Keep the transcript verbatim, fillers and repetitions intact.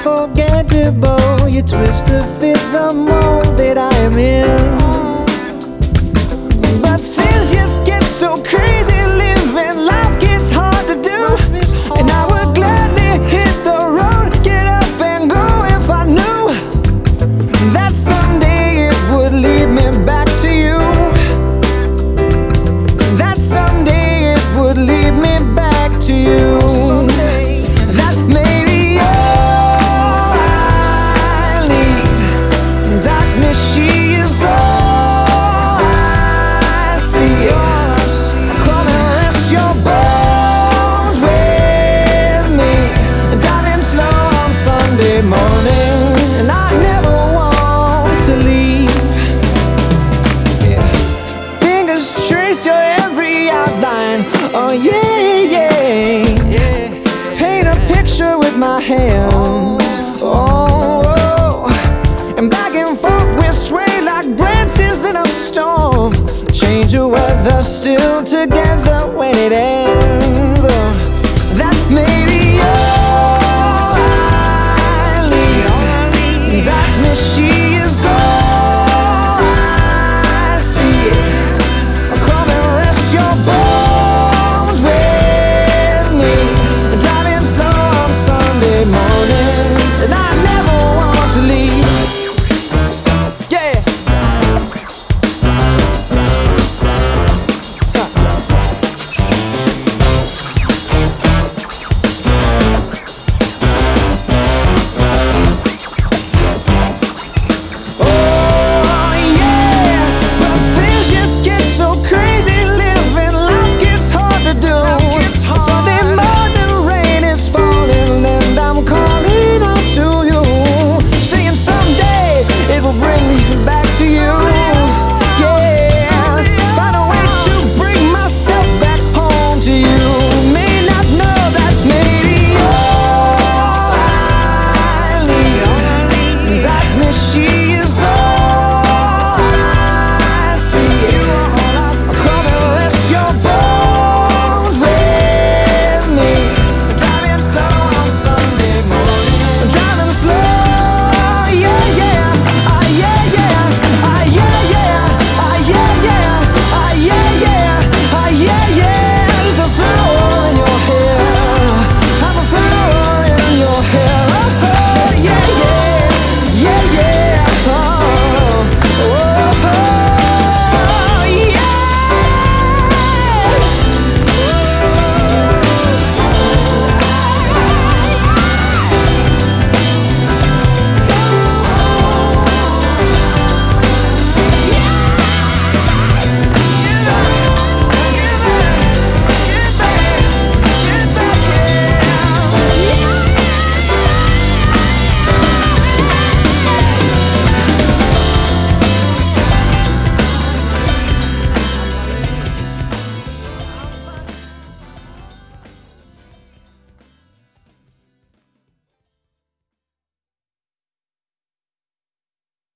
unforgettable. You twist to fit the mold that I am in. But things just get so crazy, living life gets hard to do. And I would gladly hit the road, get up and go if I knew that someday it would lead me back to you. That someday it would lead me back to you. That maybe all I need. Darkness, she is all I see. Come and rest your bones with me. Driving slow on Sunday morning, and I never want to leave. Yeah. Fingers trace your every outline. Oh yeah, yeah. Paint a picture with my hands. Oh, oh. And back and forth we sway like branches in a storm. Change the weather, still together when it ends.